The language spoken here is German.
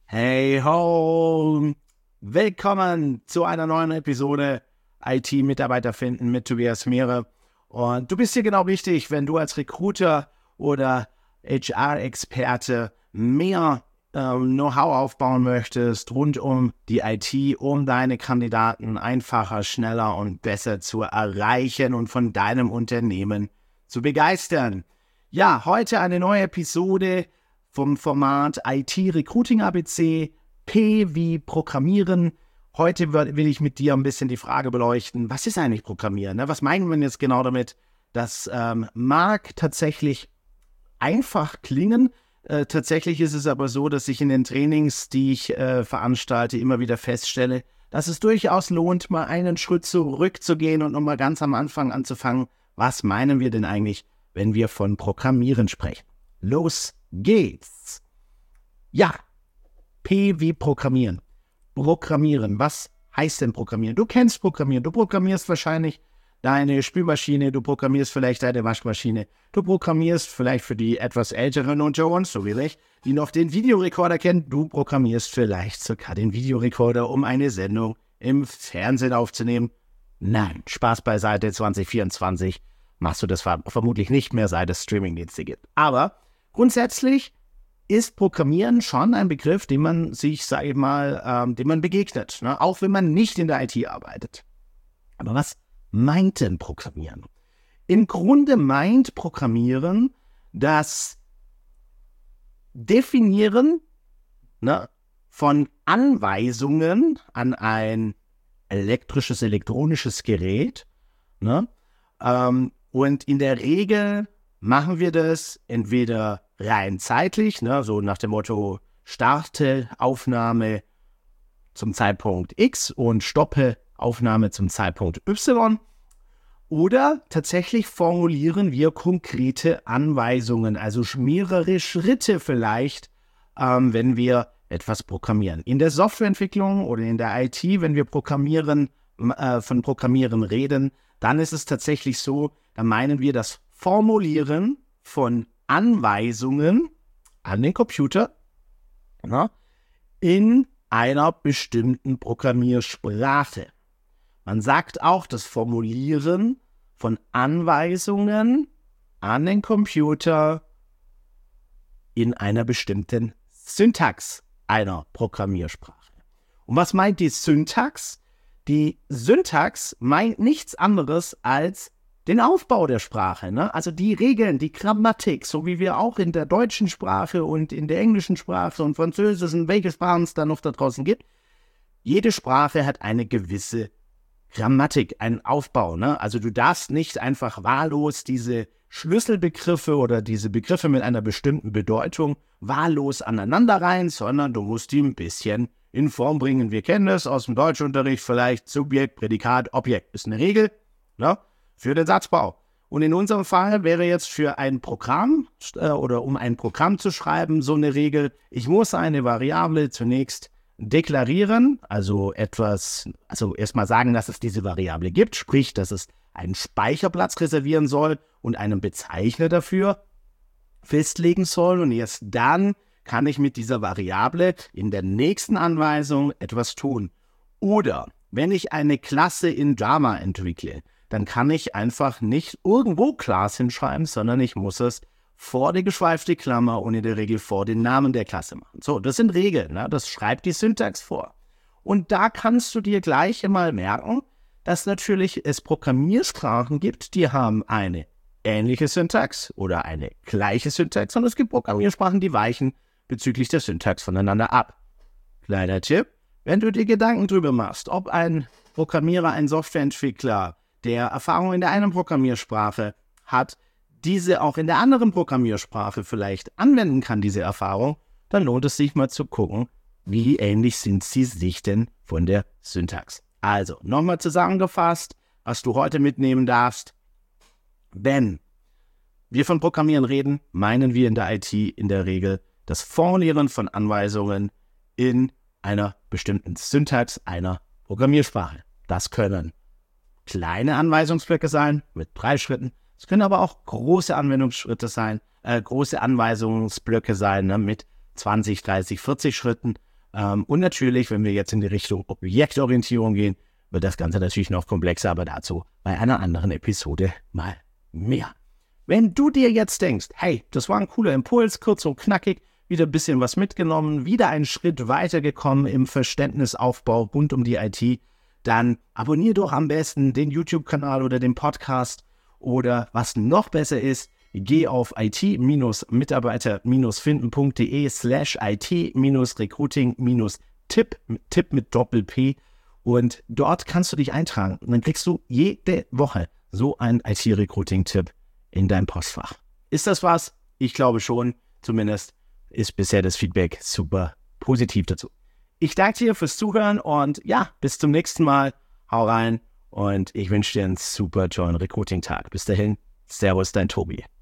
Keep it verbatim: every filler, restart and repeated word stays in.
Hey ho! Willkommen zu einer neuen Episode I T-Mitarbeiter finden mit Tobias Mehre. Und du bist hier genau richtig, wenn du als Recruiter oder H R-Experte mehr ähm, Know-how aufbauen möchtest rund um die I T, um deine Kandidaten einfacher, schneller und besser zu erreichen und von deinem Unternehmen zu begeistern. Ja, heute eine neue Episode vom Format I T Recruiting A B C, P wie Programmieren. Heute will ich mit dir ein bisschen die Frage beleuchten, was ist eigentlich Programmieren? Ne? Was meinen wir jetzt genau damit? Das ähm, mag tatsächlich einfach klingen. Äh, tatsächlich ist es aber so, dass ich in den Trainings, die ich äh, veranstalte, immer wieder feststelle, dass es durchaus lohnt, mal einen Schritt zurückzugehen und nochmal ganz am Anfang anzufangen. Was meinen wir denn eigentlich, wenn wir von Programmieren sprechen? Los geht's! Ja, P wie Programmieren. Programmieren, was heißt denn Programmieren? Du kennst Programmieren, du programmierst wahrscheinlich deine Spülmaschine, du programmierst vielleicht deine Waschmaschine, du programmierst vielleicht für die etwas Älteren unter uns, so wie ich, die noch den Videorekorder kennen, du programmierst vielleicht sogar den Videorekorder, um eine Sendung im Fernsehen aufzunehmen. Nein, Spaß beiseite, zwanzig vierundzwanzig machst du das vermutlich nicht mehr, seit es Streamingdienste gibt. Aber grundsätzlich ist Programmieren schon ein Begriff, den man sich, sage ich mal, ähm, dem man begegnet, ne? Auch wenn man nicht in der I T arbeitet. Aber was meint denn Programmieren? Im Grunde meint Programmieren das Definieren ne, von Anweisungen an ein elektrisches, elektronisches Gerät. Ne? Ähm, und in der Regel machen wir das entweder rein zeitlich, ne, so nach dem Motto starte Aufnahme zum Zeitpunkt X und stoppe Aufnahme zum Zeitpunkt Y. Oder tatsächlich formulieren wir konkrete Anweisungen, also mehrere Schritte vielleicht, ähm, wenn wir etwas programmieren. In der Softwareentwicklung oder in der I T, wenn wir Programmieren, äh, von Programmieren reden, dann ist es tatsächlich so, da meinen wir das Formulieren von Anweisungen an den Computer ja, in einer bestimmten Programmiersprache. Man sagt auch das Formulieren von Anweisungen an den Computer in einer bestimmten Syntax einer Programmiersprache. Und was meint die Syntax? Die Syntax meint nichts anderes als den Aufbau der Sprache, ne? Also die Regeln, die Grammatik, so wie wir auch in der deutschen Sprache und in der englischen Sprache und französischen, welche Sprachen es da noch da draußen gibt. Jede Sprache hat eine gewisse Grammatik, einen Aufbau, ne? Also du darfst nicht einfach wahllos diese Schlüsselbegriffe oder diese Begriffe mit einer bestimmten Bedeutung wahllos aneinanderreihen, sondern du musst die ein bisschen in Form bringen. Wir kennen das aus dem Deutschunterricht, vielleicht Subjekt, Prädikat, Objekt ist eine Regel, ne? Für den Satzbau. Und in unserem Fall wäre jetzt für ein Programm äh, oder um ein Programm zu schreiben so eine Regel, ich muss eine Variable zunächst deklarieren, also etwas, also erstmal sagen, dass es diese Variable gibt, sprich, dass es einen Speicherplatz reservieren soll und einen Bezeichner dafür festlegen soll. Und erst dann kann ich mit dieser Variable in der nächsten Anweisung etwas tun. Oder wenn ich eine Klasse in Java entwickle, dann kann ich einfach nicht irgendwo Class hinschreiben, sondern ich muss es vor die geschweifte Klammer und in der Regel vor den Namen der Klasse machen. So, das sind Regeln, ne? Das schreibt die Syntax vor. Und da kannst du dir gleich einmal merken, dass natürlich es Programmiersprachen gibt, die haben eine ähnliche Syntax oder eine gleiche Syntax, und es gibt Programmiersprachen, die weichen bezüglich der Syntax voneinander ab. Kleiner Tipp, wenn du dir Gedanken drüber machst, ob ein Programmierer, ein Softwareentwickler, der Erfahrung in der einen Programmiersprache hat, diese auch in der anderen Programmiersprache vielleicht anwenden kann, diese Erfahrung, dann lohnt es sich mal zu gucken, wie ähnlich sind sie sich denn von der Syntax. Also, nochmal zusammengefasst, was du heute mitnehmen darfst. Wenn wir von Programmieren reden, meinen wir in der I T in der Regel das Formulieren von Anweisungen in einer bestimmten Syntax einer Programmiersprache. Das können kleine Anweisungsblöcke sein mit drei Schritten. Es können aber auch große Anwendungsschritte sein, äh, große Anweisungsblöcke sein ne, mit zwanzig, dreißig, vierzig Schritten. Ähm, und natürlich, wenn wir jetzt in die Richtung Objektorientierung gehen, wird das Ganze natürlich noch komplexer, aber dazu bei einer anderen Episode mal mehr. Wenn du dir jetzt denkst, hey, das war ein cooler Impuls, kurz und knackig, wieder ein bisschen was mitgenommen, wieder einen Schritt weitergekommen im Verständnisaufbau rund um die I T, dann abonnier doch am besten den YouTube-Kanal oder den Podcast oder was noch besser ist, geh auf it-mitarbeiter-finden.de slash it-recruiting-tipp, Tipp mit Doppel-P und dort kannst du dich eintragen und dann kriegst du jede Woche so einen I T-Recruiting-Tipp in dein Postfach. Ist das was? Ich glaube schon, zumindest ist bisher das Feedback super positiv dazu. Ich danke dir fürs Zuhören und ja, bis zum nächsten Mal. Hau rein und ich wünsche dir einen super tollen Recruiting-Tag. Bis dahin, Servus, dein Tobi.